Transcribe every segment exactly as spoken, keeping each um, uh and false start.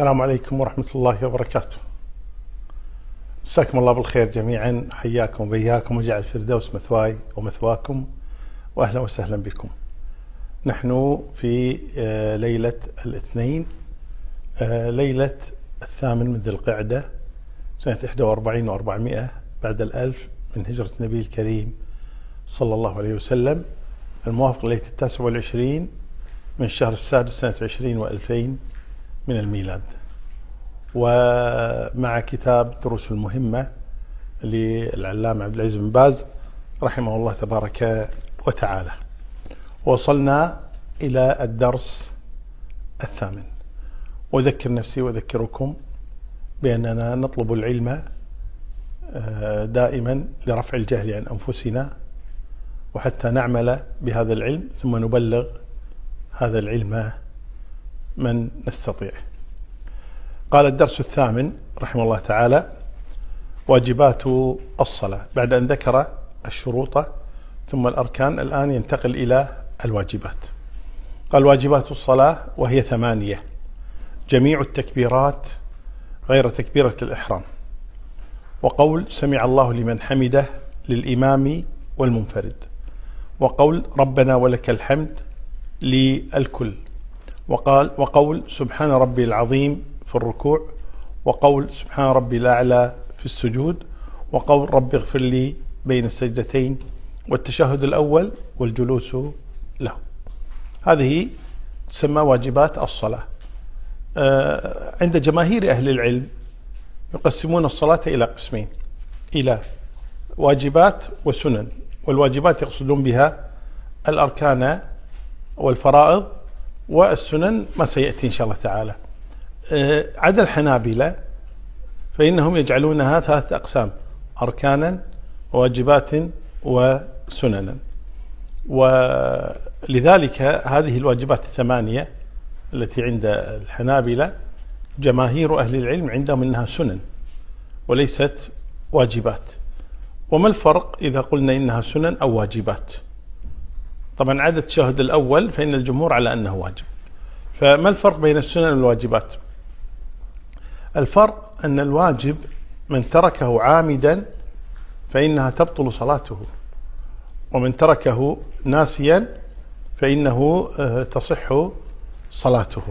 السلام عليكم ورحمة الله وبركاته. مساكم الله بالخير جميعا، حياكم وبياكم وجعل الفردوس مثواي ومثواكم، وأهلا وسهلا بكم. نحن في ليلة الاثنين، ليلة الثامن من ذي القعدة سنة إحدى وأربعين وأربعمائة بعد الألف من هجرة النبي الكريم صلى الله عليه وسلم، الموافق ليلة التاسع والعشرين من الشهر السادس سنة عشرين وألفين من الميلاد، ومع كتاب دروس المهمة للعلامة عبد العزيز بن باز رحمه الله تبارك وتعالى. وصلنا إلى الدرس الثامن، وأذكر نفسي وأذكركم بأننا نطلب العلم دائما لرفع الجهل عن أنفسنا، وحتى نعمل بهذا العلم ثم نبلغ هذا العلم من نستطيع. قال الدرس الثامن رحمه الله تعالى: واجبات الصلاة. بعد أن ذكر الشروط ثم الأركان، الآن ينتقل إلى الواجبات. قال: واجبات الصلاة وهي ثمانية: جميع التكبيرات غير تكبيرة الإحرام، وقول سمع الله لمن حمده للإمام والمنفرد، وقول ربنا ولك الحمد للكل، وقال وقول سبحان ربي العظيم في الركوع، وقول سبحان ربي الأعلى في السجود، وقول رب اغفر لي بين السجدتين، والتشهد الأول والجلوس له. هذه تسمى واجبات الصلاة. عند جماهير أهل العلم يقسمون الصلاة إلى قسمين: إلى واجبات وسنن. والواجبات يقصدون بها الأركان والفرائض، والسنن ما سيأتي إن شاء الله تعالى. عدا الحنابلة فإنهم يجعلونها ثلاثة أقسام: أركانا وواجبات وسننا. ولذلك هذه الواجبات الثمانية التي عند الحنابلة جماهير أهل العلم عندهم أنها سنن وليست واجبات. وما الفرق إذا قلنا إنها سنن أو واجبات؟ طبعا عدد التشهد الأول فإن الجمهور على أنه واجب. فما الفرق بين السنن والواجبات؟ الفرق أن الواجب من تركه عامدا فإنها تبطل صلاته، ومن تركه ناسيا فإنه تصح صلاته.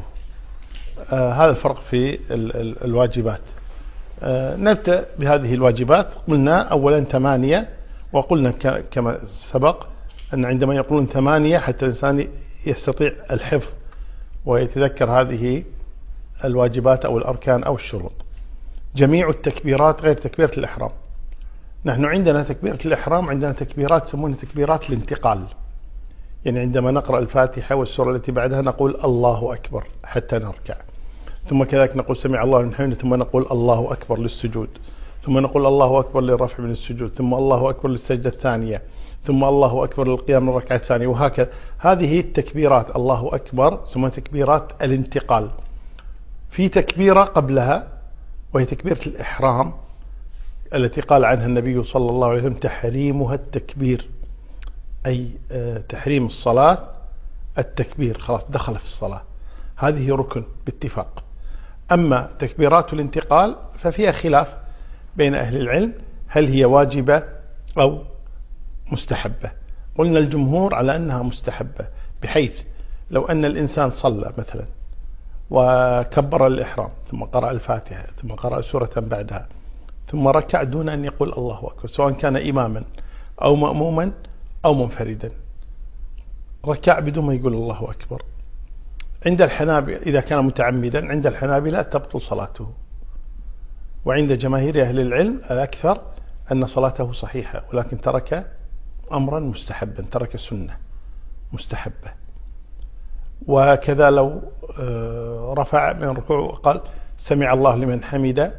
هذا الفرق في الواجبات. نبدأ بهذه الواجبات. قلنا أولا ثمانية، وقلنا كما سبق أن عندما يقولون ثمانية حتى الإنسان يستطيع الحفظ ويتذكر هذه الواجبات أو الأركان أو الشروط. جميع التكبيرات غير تكبيرة الإحرام. نحن عندنا تكبيرة الإحرام، عندنا تكبيرات يسمونها تكبيرات الانتقال، يعني عندما نقرأ الفاتحة والسورة التي بعدها نقول الله أكبر حتى نركع، ثم كذلك نقول سمع الله لمن حمده، ثم نقول الله أكبر للسجود، ثم نقول الله أكبر للرفع من السجود، ثم الله أكبر للسجدة الثانية، ثم الله أكبر للقيام من الركعة الثانية، وهكذا. هذه التكبيرات الله أكبر ثم تكبيرات الانتقال. في تكبيرة قبلها وهي تكبيرة الإحرام التي قال عنها النبي صلى الله عليه وسلم تحريمها التكبير، أي تحريم الصلاة التكبير، خلاص دخل في الصلاة. هذه ركن باتفاق. أما تكبيرات الانتقال ففيها خلاف بين أهل العلم هل هي واجبة أو مستحبة. قلنا الجمهور على أنها مستحبة، بحيث لو أن الإنسان صلى مثلا وكبر الإحرام ثم قرأ الفاتحة ثم قرأ سورة بعدها ثم ركع دون أن يقول الله أكبر، سواء كان إماما أو مأموما أو منفردا، ركع بدون ما يقول الله أكبر، عند الحنابلة إذا كان متعمدا عند الحنابلة تبطل صلاته. وعند جماهير أهل العلم الأكثر أن صلاته صحيحة، ولكن ترك أمرا مستحبا، ترك سنة مستحبة. وكذا لو رفع من الركوع وقال سمع الله لمن حمده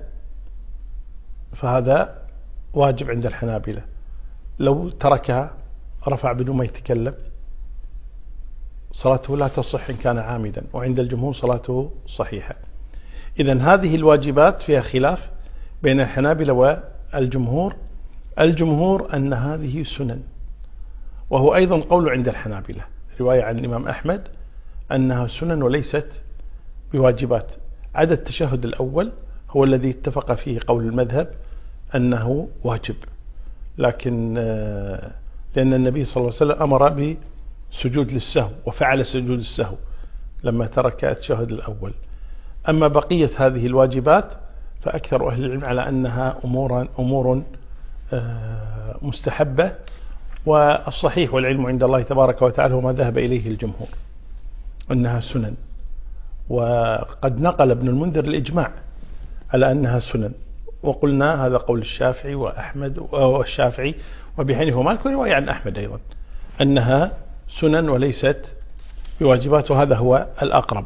فهذا واجب عند الحنابلة. لو تركها رفع بدون ما يتكلم صلاته لا تصح إن كان عامدا، وعند الجمهور صلاته صحيحة. إذن هذه الواجبات فيها خلاف بين الحنابلة والجمهور. الجمهور أن هذه سنن، وهو أيضا قول عند الحنابلة، رواية عن الإمام أحمد أنها سنن وليست بواجبات. عدا التشهد الأول هو الذي اتفق فيه قول المذهب أنه واجب، لكن لأن النبي صلى الله عليه وسلم أمر بسجود للسهو وفعل سجود السهو لما ترك التشهد الأول. أما بقية هذه الواجبات فأكثر أهل العلم على أنها أمور, أمور مستحبة، والصحيح والعلم عند الله تبارك وتعالى وما ذهب إليه الجمهور أنها سنن. وقد نقل ابن المنذر الإجماع على أنها سنن، وقلنا هذا قول الشافعي وأحمد والشافعي وأبي حنيفة ومالك ورواية عن أحمد أيضا أنها سنن وليست بواجبات، وهذا هو الأقرب.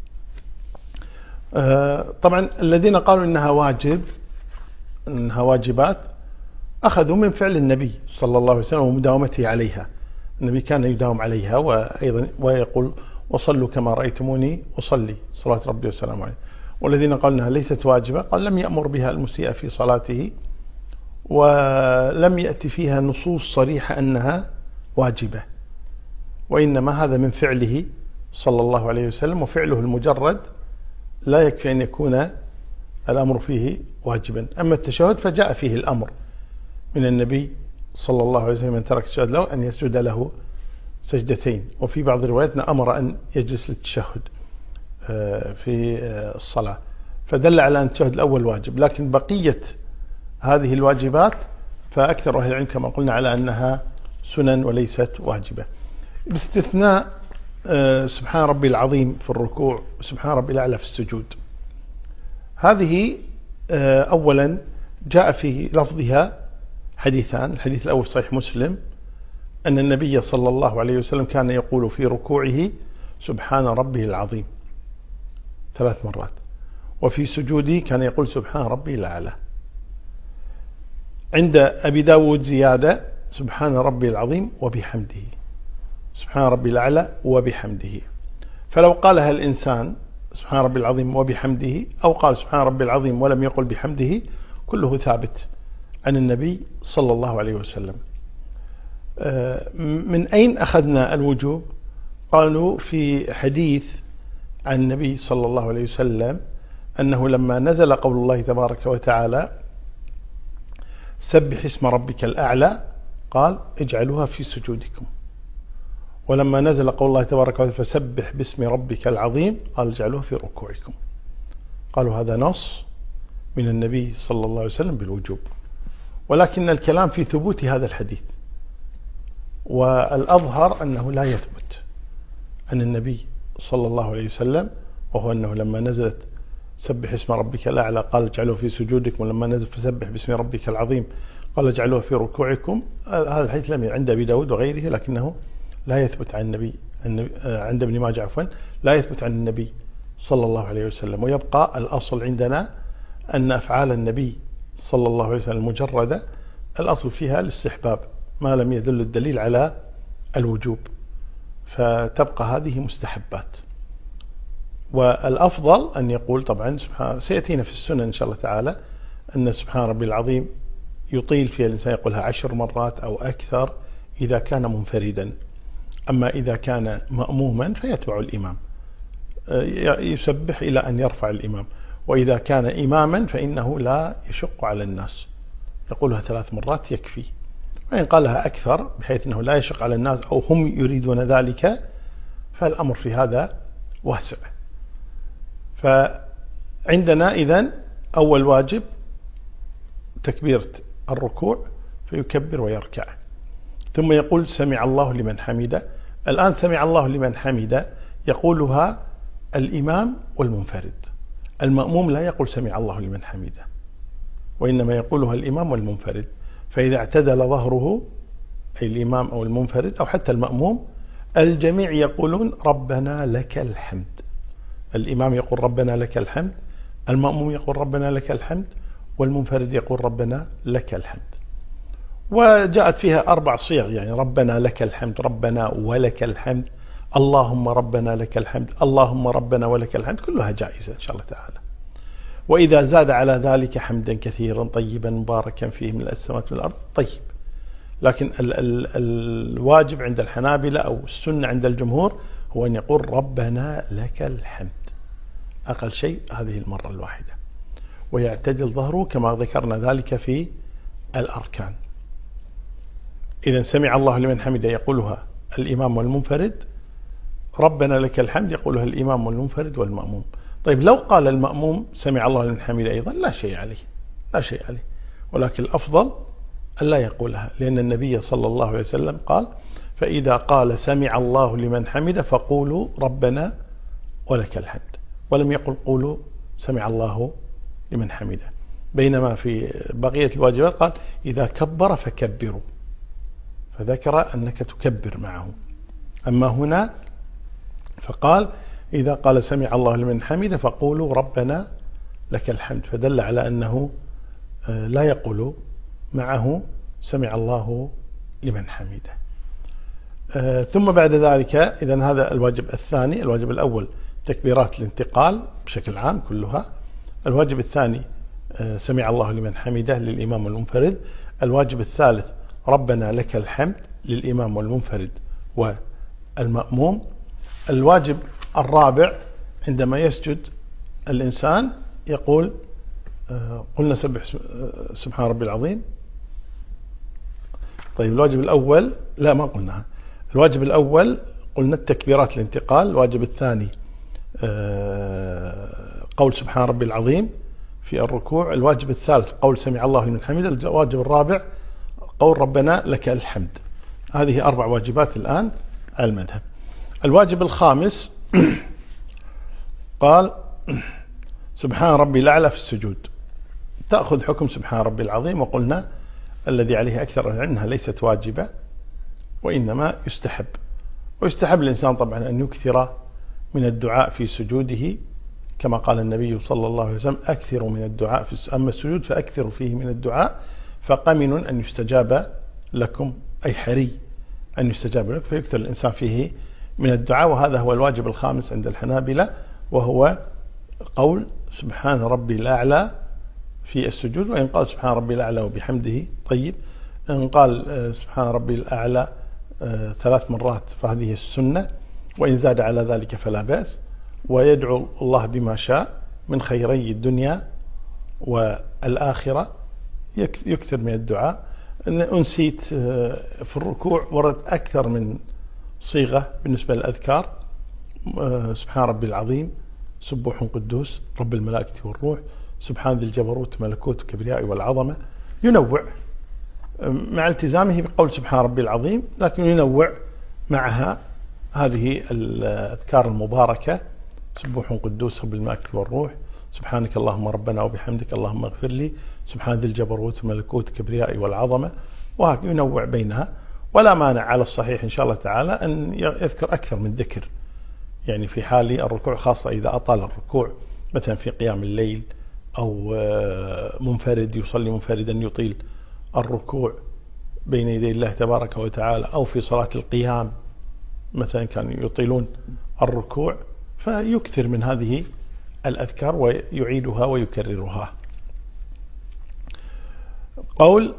طبعا الذين قالوا إنها واجب إنها واجبات أخذوا من فعل النبي صلى الله عليه وسلم ومداومته عليها. النبي كان يداوم عليها، وأيضا ويقول وصلوا كما رأيتموني أصلي صلاة ربي وسلامه عليه. والذين قالوا أنها ليست واجبة قال لم يأمر بها المسيء في صلاته، ولم يأتي فيها نصوص صريحة أنها واجبة، وإنما هذا من فعله صلى الله عليه وسلم، وفعله المجرد لا يكفي أن يكون الأمر فيه واجبا. أما التشهد فجاء فيه الأمر من النبي صلى الله عليه وسلم من ترك التشهد له أن يسجد له سجدتين، وفي بعض رواياتنا أمر أن يجلس للتشهد في الصلاة، فدل على أن التشهد الأول واجب. لكن بقية هذه الواجبات فأكثر أهل العلم كما قلنا على أنها سنن وليست واجبة، باستثناء سبحان ربي العظيم في الركوع وسبحان ربي الأعلى في السجود. هذه أولا جاء في لفظها حديثان. الحديث الأول صحيح مسلم أن النبي صلى الله عليه وسلم كان يقول في ركوعه سبحان ربي العظيم ثلاث مرات، وفي سجوده كان يقول سبحان ربي الأعلى. عند أبي داود زيادة سبحان ربي العظيم وبحمده، سبحان ربي الأعلى وبحمده. فلو قالها الإنسان سبحان ربي العظيم وبحمده، أو قال سبحان ربي العظيم ولم يقل بحمده، كله ثابت عن النبي صلى الله عليه وسلم. من أين أخذنا الوجوب؟ قالوا في حديث عن النبي صلى الله عليه وسلم أنه لما نزل قول الله تبارك وتعالى سبح اسم ربك الأعلى قال اجعلوها في سجودكم، ولما نزل قول الله تبارك وتعالى فسبح باسم ربك العظيم قال اجعلوها في ركوعكم. قالوا هذا نص من النبي صلى الله عليه وسلم بالوجوب، ولكن الكلام في ثبوت هذا الحديث، والأظهر أنه لا يثبت عن النبي صلى الله عليه وسلم، وهو أنه لما نزلت سبح اسم ربك الأعلى قال اجعلوه في سجودكم، ولما نزل فسبح باسم ربك العظيم قال اجعلوه في ركوعكم. هذا الحديث لم عند أبي داود وغيره، لكنه لا يثبت عن النبي عند ابن ماجه عفوا لا يثبت عن النبي صلى الله عليه وسلم. ويبقى الأصل عندنا أن أفعال النبي صلى الله عليه وسلم المجردة الأصل فيها الاستحباب ما لم يدل الدليل على الوجوب، فتبقى هذه مستحبات. والأفضل أن يقول طبعا سبحان سيأتينا في السنة إن شاء الله تعالى أن سبحان ربي العظيم يطيل فيها الإنسان يقولها عشر مرات أو أكثر إذا كان منفردا. أما إذا كان مأموما فيتبع الإمام يسبح إلى أن يرفع الإمام، وإذا كان إماما فإنه لا يشق على الناس يقولها ثلاث مرات يكفي، وإن قالها أكثر بحيث أنه لا يشق على الناس أو هم يريدون ذلك فالأمر في هذا واسع. فعندنا إذن أول واجب تكبيرة الركوع فيكبر ويركع، ثم يقول سمع الله لمن حمده. الآن سمع الله لمن حمده يقولها الإمام والمنفرد، المأموم لا يقول سمع الله لمن حمده، وإنما يقولها الإمام والمنفرد. فإذا اعتدل ظهره أي الإمام أو المنفرد أو حتى المأموم الجميع يقولون ربنا لك الحمد. الإمام يقول ربنا لك الحمد، المأموم يقول ربنا لك الحمد، والمنفرد يقول ربنا لك الحمد. وجاءت فيها أربع صيغ، يعني ربنا لك الحمد، ربنا ولك الحمد، اللهم ربنا لك الحمد، اللهم ربنا ولك الحمد، كلها جائزة إن شاء الله تعالى. وإذا زاد على ذلك حمدا كثيرا طيبا مباركا فيه من السماوات والأرض طيب. لكن ال ال الواجب عند الحنابلة أو السنة عند الجمهور هو أن يقول ربنا لك الحمد، أقل شيء هذه المرة الواحدة، ويعتدل ظهره كما ذكرنا ذلك في الأركان. إذا سمع الله لمن حمده يقولها الإمام والمنفرد، ربنا لك الحمد يقولها الإمام والمنفرد والمأموم. طيب لو قال المأموم سمع الله لمن حمده أيضا لا شيء عليه، لا شيء عليه، ولكن الأفضل ألا يقولها، لأن النبي صلى الله عليه وسلم قال: فإذا قال سمع الله لمن حمده فقولوا ربنا ولك الحمد، ولم يقل قولوا سمع الله لمن حمده. بينما في بقية الواجبات قال: إذا كبر فكبروا، فذكر أنك تكبر معه. أما هنا فقال: إذا قال سمع الله لمن حمده فقولوا ربنا لك الحمد، فدل على أنه لا يقول معه سمع الله لمن حمده. ثم بعد ذلك إذن هذا الواجب الثاني. الواجب الأول تكبيرات الانتقال بشكل عام كلها. الواجب الثاني سمع الله لمن حمده للإمام والمنفرد. الواجب الثالث ربنا لك الحمد للإمام والمنفرد والمأموم. الواجب الرابع عندما يسجد الإنسان يقول: قلنا سبح سبحان ربي العظيم. طيب الواجب الأول لا ما قلناها. الواجب الأول قلنا التكبيرات الانتقال. الواجب الثاني قول سبحان ربي العظيم في الركوع. الواجب الثالث قول سمع الله لمن حمده. الواجب الرابع قول ربنا لك الحمد. هذه أربع واجبات الآن على المذهب. الواجب الخامس قال: سبحان ربي الأعلى في السجود. تأخذ حكم سبحان ربي العظيم، وقلنا الذي عليه أكثر أنها ليست واجبة وإنما يستحب. ويستحب الإنسان طبعا أن يكثر من الدعاء في سجوده، كما قال النبي صلى الله عليه وسلم: أكثروا من الدعاء في أما السجود فأكثروا فيه من الدعاء فقمن أن يستجاب لكم، أي حري أن يستجاب لكم، فيكثر الإنسان فيه من الدعاء. وهذا هو الواجب الخامس عند الحنابلة، وهو قول سبحان ربي الأعلى في السجود. وإن قال سبحان ربي الأعلى وبحمده طيب، إن قال سبحان ربي الأعلى ثلاث مرات فهذه السنة، وإن زاد على ذلك فلا بأس. ويدعو الله بما شاء من خيري الدنيا والآخرة، يكثر من الدعاء. أنسيت في الركوع ورد أكثر من صيغة بالنسبة للأذكار: سبحان ربي العظيم، سبوح قدوس رب الملائكة والروح، سبحان ذي الجبروت ملكوت الكبرياء والعظمة. ينوع مع التزامه بقول سبحان ربي العظيم، لكن ينوع معها هذه الأذكار المباركة: سبوح قدوس رب الملائكة والروح، سبحانك اللهم ربنا وبحمدك اللهم اغفر لي، سبحان ذي الجبروت ملكوت الكبرياء والعظمة. وهكذا ينوع بينها. ولا مانع على الصحيح إن شاء الله تعالى أن يذكر أكثر من ذكر، يعني في حال الركوع، خاصة إذا أطال الركوع مثلا في قيام الليل، أو منفرد يصلي منفردا يطيل الركوع بين يدي الله تبارك وتعالى، أو في صلاة القيام مثلا كانوا يطيلون الركوع، فيكثر من هذه الأذكار ويعيدها ويكررها. قول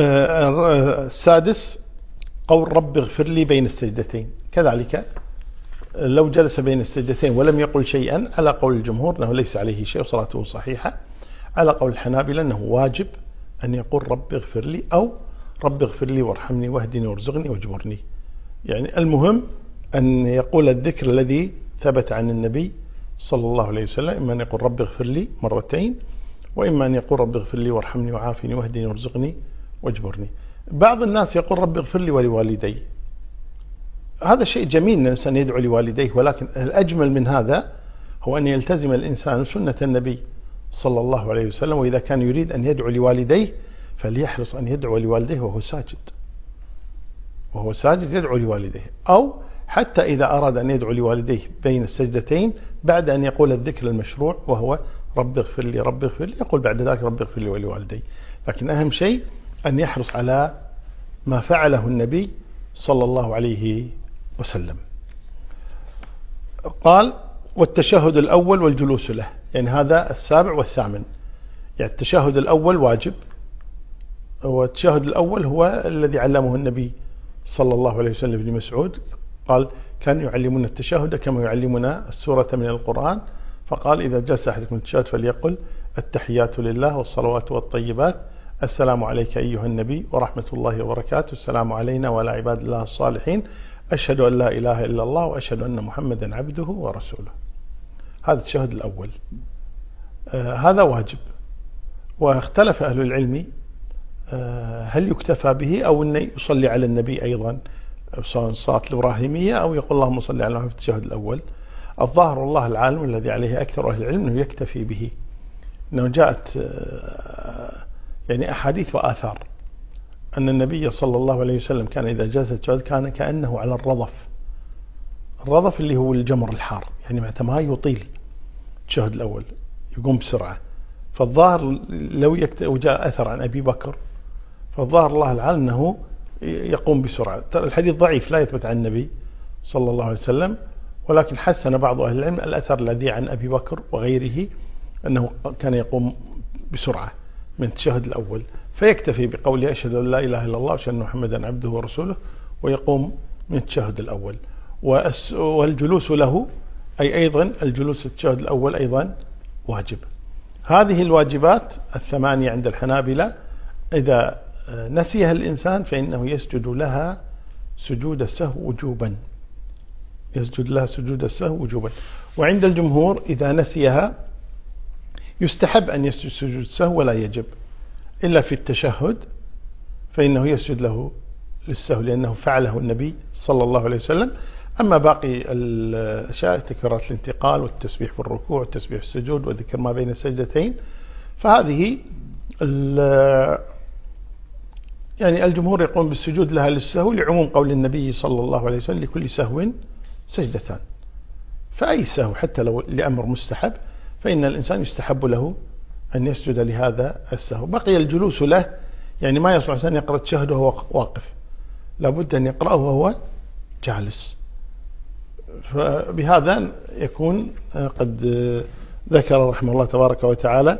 السادس قول رب اغفر لي بين السجدتين. كذلك لو جلس بين السجدتين ولم يقل شيئا، على قول الجمهور أنه ليس عليه شيء وصلاته صحيحة. على قول الحنابلة أنه واجب أن يقول رب اغفر لي، أو رب اغفر لي وارحمني واهدني وارزقني واجبرني. يعني المهم أن يقول الذكر الذي ثبت عن النبي صلى الله عليه وسلم، إما أن يقول رب اغفر لي مرتين، وإما أن يقول رب اغفر لي وارحمني وعافني واهدني وارزقني واجبرني. بعض الناس يقول رب اغفر لي ولوالدي. هذا شيء جميل أن الإنسان يدعو لوالديه، ولكن الأجمل من هذا هو أن يلتزم الإنسان سنة النبي صلى الله عليه وسلم. وإذا كان يريد أن يدعو لوالديه فليحرص أن يدعو لوالديه وهو ساجد، وهو ساجد يدعو لوالديه، أو حتى إذا أراد أن يدعو لوالديه بين السجدتين بعد أن يقول الذكر المشروع وهو رب اغفر لي رب اغفر لي، يقول بعد ذلك رب اغفر لي ولوالدي. لكن أهم شيء أن يحرص على ما فعله النبي صلى الله عليه وسلم. قال والتشهد الأول والجلوس له، يعني هذا السابع والثامن. يعني التشهد الأول واجب، والتشهد الأول هو الذي علمه النبي صلى الله عليه وسلم ابن مسعود، قال كان يعلمنا التشهد كما يعلمنا السورة من القرآن، فقال إذا جلس أحدكم التشهد فليقل التحيات لله والصلوات والطيبات السلام عليك أيها النبي ورحمة الله وبركاته، السلام علينا وعلى عباد الله الصالحين، أشهد أن لا إله إلا الله وأشهد أن محمدا عبده ورسوله. هذا التشهد الأول. آه هذا واجب. واختلف أهل العلم آه هل يكتفى به أو أن يصلي على النبي أيضا صلاة الإبراهيمية أو يقول اللهم صل على محمد في التشهد الأول. الظاهر والله العالم الذي عليه أكثر أهل العلم أنه يكتفي به، أنه جاءت آه يعني أحاديث وآثار أن النبي صلى الله عليه وسلم كان إذا جلس التشهد كان كأنه على الرضف. الرضف اللي هو الجمر الحار، يعني معناته ما يطيل التشهد الأول، يقوم بسرعة. فالظاهر لو يكت... وجاء أثر عن أبي بكر، فالظاهر الله العالم أنه يقوم بسرعة. الحديث ضعيف لا يثبت عن النبي صلى الله عليه وسلم، ولكن حسن بعض أهل العلم الأثر الذي عن أبي بكر وغيره أنه كان يقوم بسرعة من التشهد الأول، فيكتفي بقوله أشهد أن لا إله إلا الله وأشهد أن محمدا عبده ورسوله ويقوم من التشهد الأول. والجلوس له أي أيضا الجلوس التشهد الأول أيضا واجب. هذه الواجبات الثمانية عند الحنابلة إذا نسيها الإنسان فإنه يسجد لها سجود السهو وجوبا، يسجد لها سجود السهو وجوبا. وعند الجمهور إذا نسيها يستحب أن يسجد سجود السهو ولا يجب، إلا في التشهد فإنه يسجد له للسهو لأنه فعله النبي صلى الله عليه وسلم. أما باقي الأشياء تكبيرات الانتقال والتسبيح في الركوع والتسبيح في السجود وذكر ما بين السجدتين فهذه يعني الجمهور يقوم بالسجود لها للسهو لعموم قول النبي صلى الله عليه وسلم لكل سهو سجدتان. فأي سهو حتى لو لأمر مستحب فإن الإنسان يستحب له أن يسجد لهذا السهو. بقي الجلوس له، يعني ما يصلح أن يقرأ التشهد وهو واقف، لابد أن يقرأه وهو جالس. فبهذا يكون قد ذكر رحمه الله تبارك وتعالى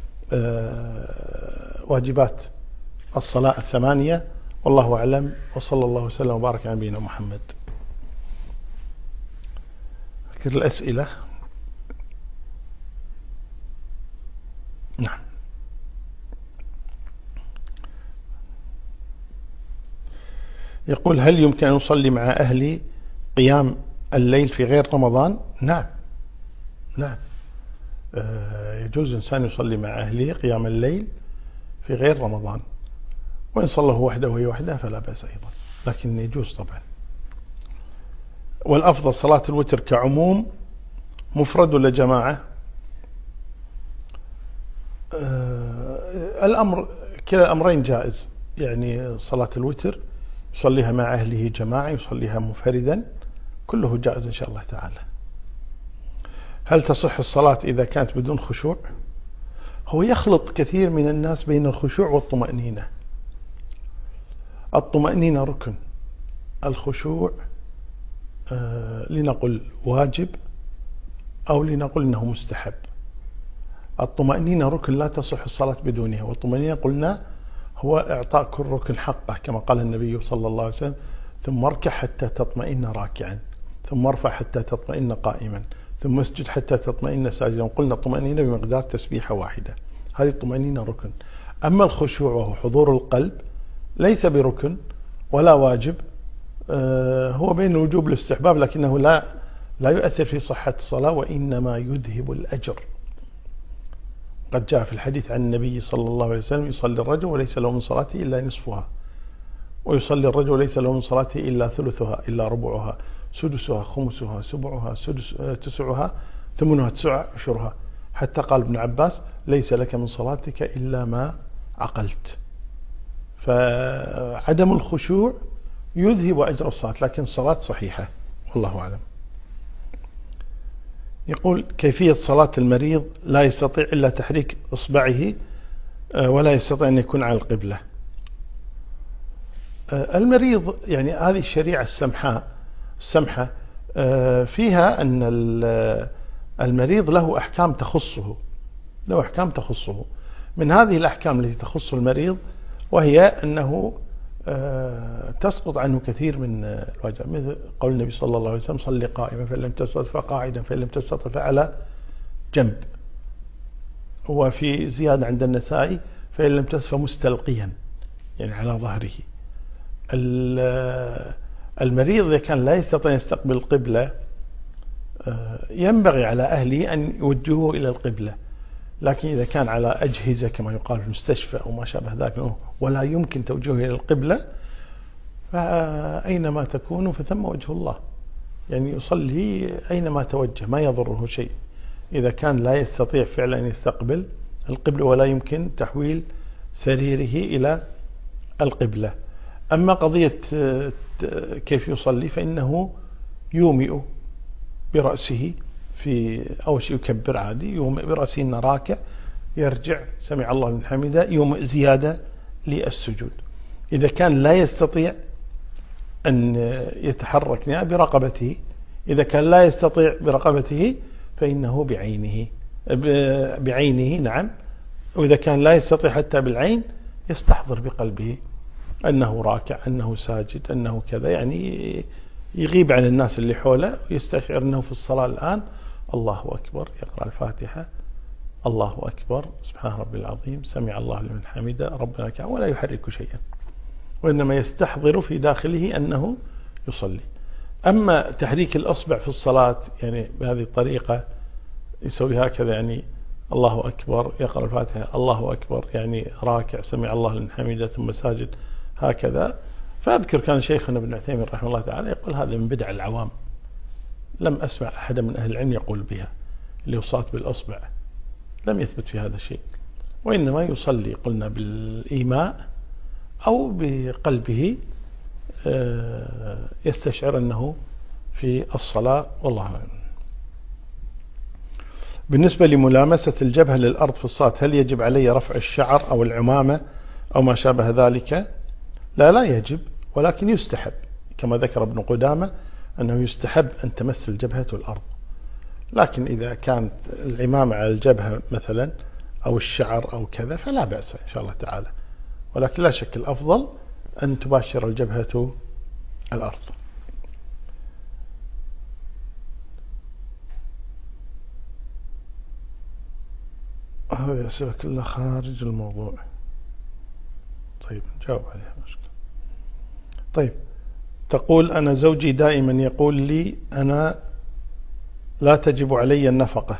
واجبات الصلاة الثمانية، والله أعلم، وصلى الله وسلم وبارك على نبينا محمد. ذكر الأسئلة. نعم. يقول هل يمكن أن نصلي مع أهلي قيام الليل في غير رمضان؟ نعم نعم يجوز إنسان يصلي مع أهله قيام الليل في غير رمضان، وإن صلى هو وحده وهي وحده فلا بأس أيضا، لكن يجوز طبعا. والأفضل صلاة الوتر كعموم مفرد ولا جماعة؟ الأمر كلا الأمرين جائز، يعني صلاة الوتر يصليها مع أهله جماعة، يصليها منفردا، كله جائز إن شاء الله تعالى. هل تصح الصلاة إذا كانت بدون خشوع؟ هو يخلط كثير من الناس بين الخشوع والطمأنينة. الطمأنينة ركن، الخشوع آه لنقل واجب أو لنقل أنه مستحب. الطمأنينة ركن لا تصح الصلاة بدونها، والطمأنينة قلنا هو إعطاء كل ركن حقه كما قال النبي صلى الله عليه وسلم ثم اركع حتى تطمئن راكعا، ثم ارفع حتى تطمئن قائما، ثم اسجد حتى تطمئن ساجدا. وقلنا الطمأنينة بمقدار تسبيحة واحدة، هذه الطمأنينة ركن. أما الخشوع وهو حضور القلب ليس بركن ولا واجب، هو بين الوجوب والاستحباب، لكنه لا لا يؤثر في صحة الصلاة وإنما يذهب الأجر. قد جاء في الحديث عن النبي صلى الله عليه وسلم يصلي الرجل وليس له من صلاته إلا نصفها، ويصلي الرجل وليس له من صلاته إلا ثلثها إلا ربعها سدسها خمسها سبعها سدس تسعها ثمنها تسع عشرها، حتى قال ابن عباس ليس لك من صلاتك إلا ما عقلت. فعدم الخشوع يذهب أجر الصلاة، لكن الصلاة صحيحة والله أعلم. يقول كيفية صلاة المريض لا يستطيع إلا تحريك إصبعه ولا يستطيع أن يكون على القبلة. المريض يعني هذه الشريعة السمحاء السمحة فيها أن المريض له أحكام تخصه له أحكام تخصه من هذه الأحكام التي تخص المريض، وهي أنه تسقط عنه كثير من الواجب، مثل قول النبي صلى الله عليه وسلم صلي قائما فإن لم تستطع فقاعدا فإن لم تستطع فعلى جنب. وفي زيادة عند النسائي فإن لم تسفى مستلقيا يعني على ظهره. المريض إذا كان لا يستطيع أن يستقبل القبلة ينبغي على أهله أن يوجهوه إلى القبلة، لكن إذا كان على أجهزة كما يقال في المستشفى أو ما شابه ذلك ولا يمكن توجهه إلى القبلة فأينما تكونوا فثم وجه الله، يعني يصلي أينما توجه ما يضره شيء إذا كان لا يستطيع فعلا أن يستقبل القبلة ولا يمكن تحويل سريره إلى القبلة. أما قضية كيف يصلي فإنه يومئ برأسه في أول شيء يكبر عادي، يومئ برأسه إنه راكع، يرجع سمع الله لمن حمده، يومئ زيادة للسجود. إذا كان لا يستطيع أن يتحرك برقبته، إذا كان لا يستطيع برقبته فإنه بعينه بعينه نعم. وإذا كان لا يستطيع حتى بالعين يستحضر بقلبه أنه راكع، أنه ساجد، أنه كذا، يعني يغيب عن الناس اللي حوله ويستشعر أنه في الصلاة الآن. الله أكبر، يقرأ الفاتحة، الله أكبر، سبحان ربي العظيم، سمع الله لمن حمده، ربنا لك، ولا يحرك شيئا، وإنما يستحضر في داخله أنه يصلي. أما تحريك الأصبع في الصلاة يعني بهذه الطريقة يسوي هكذا، يعني الله أكبر يقرأ الفاتحة، الله أكبر يعني راكع سمع الله لمن حمده ثم ساجد هكذا. فأذكر كان شيخنا ابن عثيمين رحمه الله تعالى يقول هذا من بدع العوام، لم أسمع أحد من أهل العلم يقول بها، اللي وصات بالأصبع لم يثبت في هذا الشيء، وإنما يصلي قلنا بالإيماء أو بقلبه يستشعر أنه في الصلاة، والله أعلم. بالنسبة لملامسة الجبهة للأرض في الصلاة هل يجب علي رفع الشعر أو العمامة أو ما شابه ذلك؟ لا لا يجب، ولكن يستحب كما ذكر ابن قدامة أنه يستحب أن تمس الجبهة الأرض، لكن إذا كانت العمامة على الجبهة مثلا أو الشعر أو كذا فلا بأس إن شاء الله تعالى، ولكن لا شك الأفضل أن تباشر الجبهة الأرض. هذا أسئلة كلها خارج الموضوع. طيب نجاوب عليها مشكلة. طيب تقول أنا زوجي دائما يقول لي أنا لا تجب علي النفقة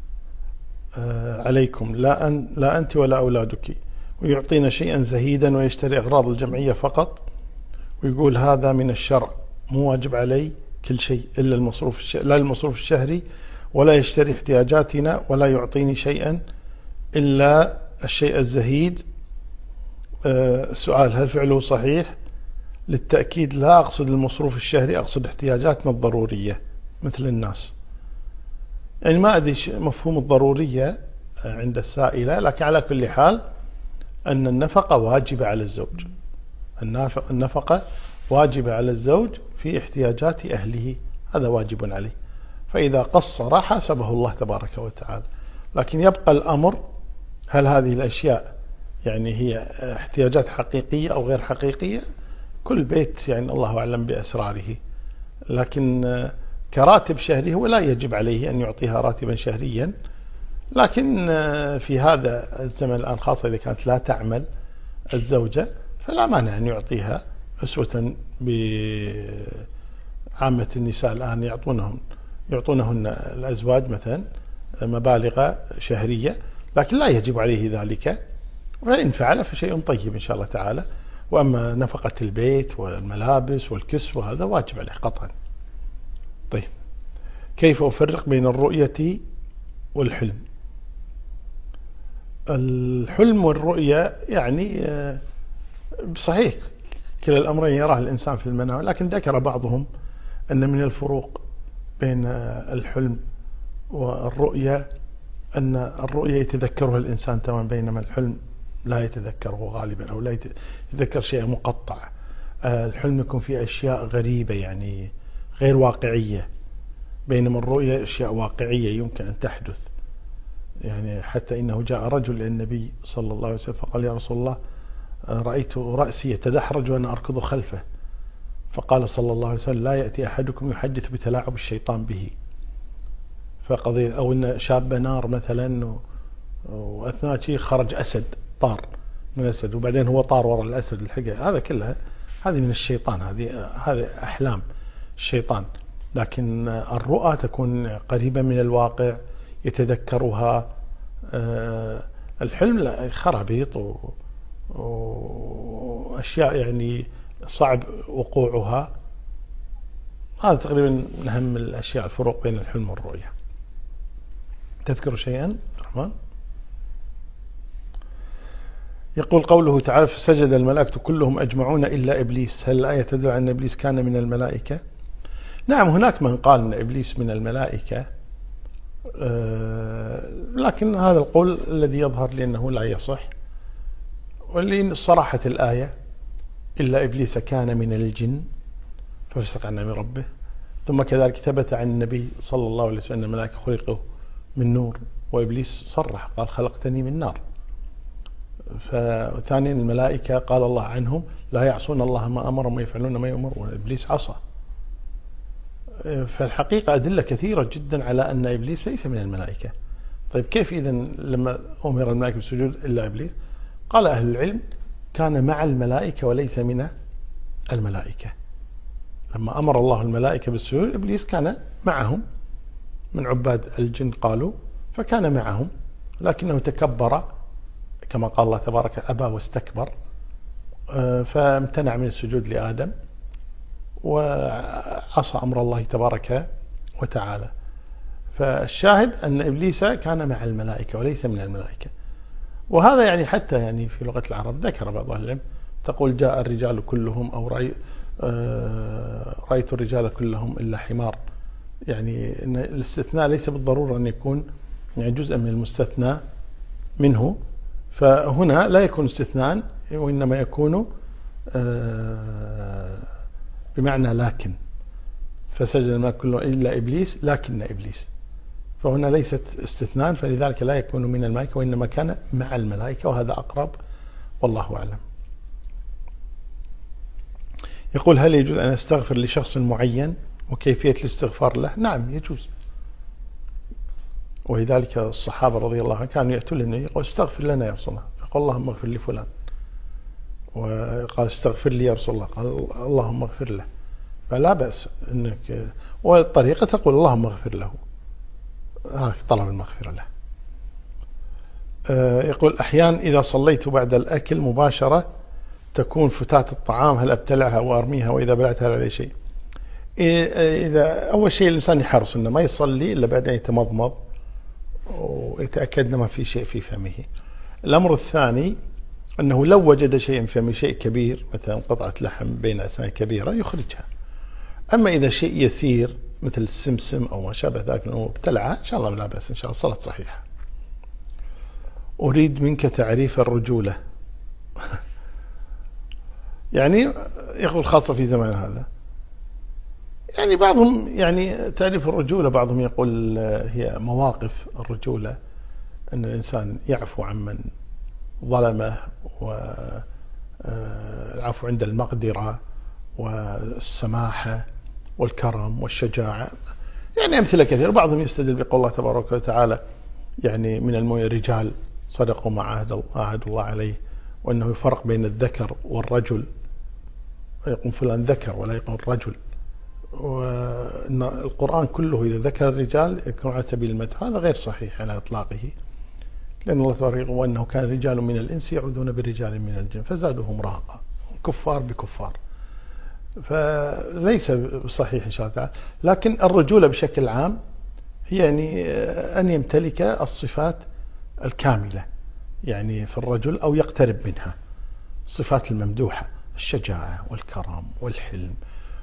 عليكم، لا, أن لا أنت ولا أولادك، ويعطينا شيئا زهيدا ويشتري أغراض الجمعية فقط، ويقول هذا من الشرع مو واجب علي كل شيء إلا المصروف الش... لا المصروف الشهري، ولا يشتري احتياجاتنا ولا يعطيني شيئا إلا الشيء الزهيد. أه السؤال هل فعله صحيح؟ للتأكيد لا أقصد المصروف الشهري، أقصد احتياجاتنا الضرورية مثل الناس. يعني ما أدري مفهوم الضرورية عند السائلة، لكن على كل حال أن النفقة واجبة على الزوج، النفقة واجبة على الزوج في احتياجات أهله، هذا واجب عليه، فإذا قصر حاسبه الله تبارك وتعالى. لكن يبقى الأمر هل هذه الأشياء يعني هي احتياجات حقيقية أو غير حقيقية، كل بيت يعني الله أعلم بأسراره، لكن كراتب شهري هو لا يجب عليه أن يعطيها راتبا شهريا، لكن في هذا الزمن الآن خاصة إذا كانت لا تعمل الزوجة فلا مانع أن يعطيها أسوة بعامة النساء الآن يعطونهم يعطونهن الأزواج مثلا مبالغ شهرية، لكن لا يجب عليه ذلك، وإن فعل فشيء طيب إن شاء الله تعالى. وأما نفقة البيت والملابس والكسوة هذا واجب عليه قطعا. طيب كيف أفرق بين الرؤية والحلم؟ الحلم والرؤية يعني صحيح كلا الأمرين يراه الإنسان في المنام، لكن ذكر بعضهم أن من الفروق بين الحلم والرؤية أن الرؤية يتذكرها الإنسان تماما، بينما الحلم لا يتذكره غالبا أو لا يتذكر شيء مقطع. الحلم يكون فيه أشياء غريبة يعني غير واقعية، بينما الرؤية أشياء واقعية يمكن أن تحدث. يعني حتى إنه جاء رجل إلى النبي صلى الله عليه وسلم فقال يا رسول الله رأيت رأسي يتدحرج وأنا أركض خلفه، فقال صلى الله عليه وسلم لا يأتي أحدكم يحدث بتلاعب الشيطان به، فقضية أو إن شاب نار مثلا وأثناء شيء خرج أسد طار من أسد وبعدين هو طار وراء الأسد الحقيقة، هذا كله هذه من الشيطان، هذه هذه أحلام الشيطان. لكن الرؤى تكون قريبة من الواقع يتذكرها. الحلم لا، خرابيط وأشياء يعني صعب وقوعها. هذا تقريبا من أهم الأشياء الفروق بين الحلم والرؤية. تذكر شيئا رحمن؟ يقول قوله تعالى فسجد الملائكة كلهم أجمعون إلا إبليس، هل الآية تدل على أن إبليس كان من الملائكة؟ نعم، هناك من قال أن إبليس من الملائكة، لكن هذا القول الذي يظهر لي أنه لا يصح، ولأن صراحة الآية إلا إبليس كان من الجن ففسق عن أمر ربه. ثم كذلك ثبت عن النبي صلى الله عليه وسلم أن الملائكة خلقوا من نور، وإبليس صرح قال خلقتني من نار. فثانيا الملائكة قال الله عنهم لا يعصون الله ما أمرهم ويفعلون ما يؤمرون، وإبليس عصى. فالحقيقة أدلة كثيرة جدا على أن إبليس ليس من الملائكة. طيب كيف إذا لما أمر الملائكة بالسجود إلا إبليس؟ قال أهل العلم كان مع الملائكة وليس من الملائكة. لما أمر الله الملائكة بالسجود إبليس كان معهم من عباد الجن قالوا، فكان معهم لكنه تكبر كما قال الله تبارك أبى واستكبر، فامتنع من السجود لآدم وعصى أمر الله تبارك وتعالى. فالشاهد أن إبليس كان مع الملائكة وليس من الملائكة. وهذا يعني حتى يعني في لغة العرب ذكر بعض أهل العلم تقول جاء الرجال كلهم أو رأي رأيت الرجال كلهم إلا حمار، يعني إن الاستثناء ليس بالضرورة أن يكون يعني جزءا من المستثنى منه، فهنا لا يكون استثناء وإنما يكون بمعنى لكن، فسجد الملائكة كلهم إلا إبليس لكن إبليس، فهنا ليست استثناء، فلذلك لا يكون من الملائكة وإنما كان مع الملائكة، وهذا أقرب والله أعلم. يقول هل يجوز أن أستغفر لشخص معين وكيفية الاستغفار له؟ نعم يجوز، ولذلك الصحابة رضي الله عنهم كانوا يأتون للنبي يقول استغفر لنا يا رسول الله، فقال اللهم اغفر لفلان، وقال استغفر لي يا رسول الله، قال اللهم اغفر له، فلا بأس انك، والطريقة تقول اللهم اغفر له، هذا طلب المغفرة له. يقول أحيانا إذا صليت بعد الأكل مباشرة تكون فتاة الطعام، هل أبتلعها وأرميها وإذا بلعتها على شيء؟ إذا أول شيء الإنسان يحرص أنه ما يصلي إلا بعد أن يتمضمض ويتأكد أنه ما في شيء في فمه. الأمر الثاني أنه لو وجد شيء في فمه شيء كبير مثلا قطعة لحم بين أسنان كبيرة يخرجها. أما إذا شيء يسير مثل السمسم أو ما شابه ذلك أنه ابتلعها إن شاء الله لا بأس، إن شاء الله صلاة صحيحة. أريد منك تعريف الرجولة. يعني يقول خاصة في زمان هذا، يعني بعضهم يعني تعريف الرجولة بعضهم يقول هي مواقف الرجولة، أن الإنسان يعفو عمن ظلمه، والعفو عند المقدرة والسماحة والكرم والشجاعة، يعني أمثلة كثيرة. بعضهم يستدل بقول الله تبارك وتعالى يعني من المؤمنين رجال صدقوا ما عاهد الله عليه، وأنه يفرق بين الذكر والرجل، يقول فلان ذكر ولا يقول رجل، وأن القرآن كله إذا ذكر الرجال يكون على سبيل المدح، هذا غير صحيح على إطلاقه، لأن الله تعالى يقول وأنه كان رجال من الإنس يعوذون برجال من الجن فزادوهم رهقا، كفار بكفار، فليس صحيح إن شاء الله تعالى. لكن الرجولة بشكل عام هي يعني أن يمتلك الصفات الكاملة يعني في الرجل أو يقترب منها، الصفات الممدوحة، الشجاعة والكرم والحلم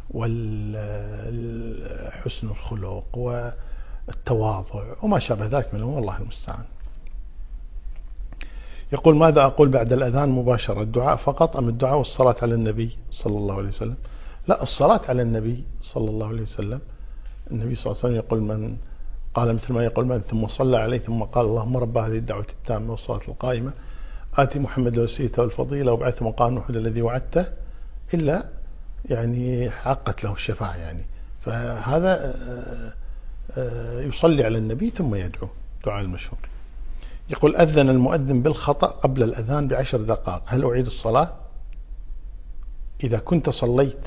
والحسن الخلق والتواضع وما شابه ذلك منه، والله المستعان. يقول ماذا أقول بعد الأذان مباشرة، الدعاء فقط أم الدعاء والصلاة على النبي صلى الله عليه وسلم؟ لا، الصلاة على النبي صلى الله عليه وسلم. النبي صلى الله عليه وسلم يقول من قال مثل ما يقول من ثم صلى عليه ثم قال اللهم رب هذه الدعوة التامة والصلاة القائمة آتي محمد الوسيلة والفضيلة وابعثه مقام محمود الذي وعدته، إلا يعني حقت له الشفاعة يعني. فهذا يصلي على النبي ثم يدعو دعاء المشهور. يقول أذن المؤذن بالخطأ قبل الأذان بعشر دقائق، هل أعيد الصلاة؟ إذا كنت صليت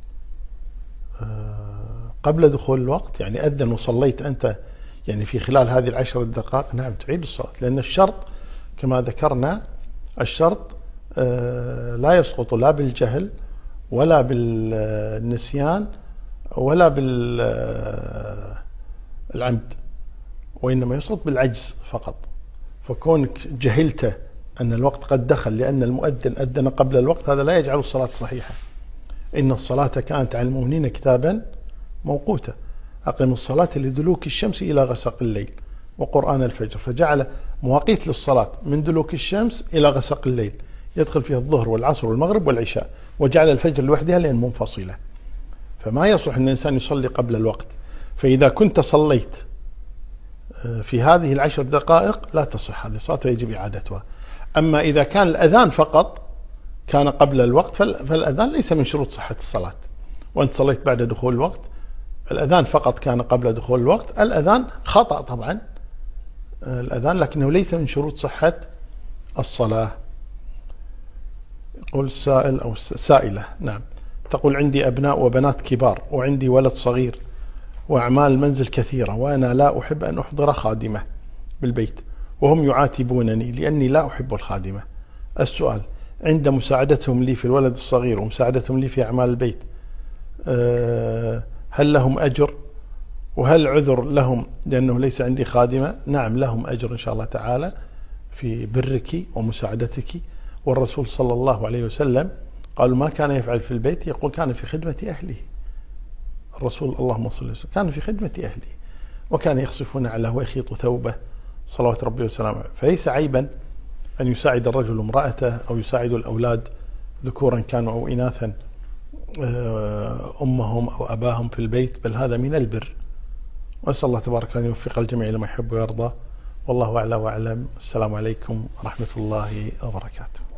قبل دخول الوقت، يعني أذن وصليت أنت يعني في خلال هذه العشر دقائق، نعم تعيد الصلاة، لأن الشرط كما ذكرنا الشرط لا يسقط لا بالجهل ولا بالنسيان ولا بالعمد، وإنما يسقط بالعجز فقط. فكونك جهلت أن الوقت قد دخل لأن المؤذن أذن قبل الوقت، هذا لا يجعل الصلاة صحيحة. إن الصلاة كانت على المؤمنين كتابا موقوتا، أقم الصلاة لدلوك الشمس إلى غسق الليل وقرآن الفجر، فجعل مواقيت للصلاة من دلوك الشمس إلى غسق الليل يدخل فيها الظهر والعصر والمغرب والعشاء، وجعل الفجر لوحدها لأن منفصلة، فما يصلح أن الإنسان يصلي قبل الوقت. فإذا كنت صليت في هذه العشر دقائق لا تصح هذه الصلاة ويجب إعادتها. أما إذا كان الأذان فقط كان قبل الوقت فالأذان ليس من شروط صحة الصلاة، وأنت صليت بعد دخول الوقت، الأذان فقط كان قبل دخول الوقت، الأذان خطأ طبعا الأذان، لكنه ليس من شروط صحة الصلاة. يقول سائل أو سائلة، نعم، تقول عندي أبناء وبنات كبار وعندي ولد صغير وأعمال المنزل كثيرة، وأنا لا أحب أن أحضر خادمة بالبيت وهم يعاتبونني لأني لا أحب الخادمة. السؤال، عند مساعدتهم لي في الولد الصغير ومساعدتهم لي في أعمال البيت هل لهم أجر؟ وهل عذر لهم لأنه ليس عندي خادمة؟ نعم لهم أجر إن شاء الله تعالى في برك ومساعدتك، والرسول صلى الله عليه وسلم قالوا ما كان يفعل في البيت، يقول كان في خدمة أهله. الرسول اللهم صل وسلم كان في خدمة أهله، وكان يخصف نعله ويخيط ثوبه صلوات ربي وسلامه. فليس عيبا أن يساعد الرجل امرأته أو يساعد الأولاد ذكورا كانوا أو إناثا أمهم أو أباهم في البيت، بل هذا من البر. وأسأل الله تبارك أن يوفق الجميع لما يحب ويرضى، والله أعلى وأعلم. السلام عليكم ورحمة الله وبركاته.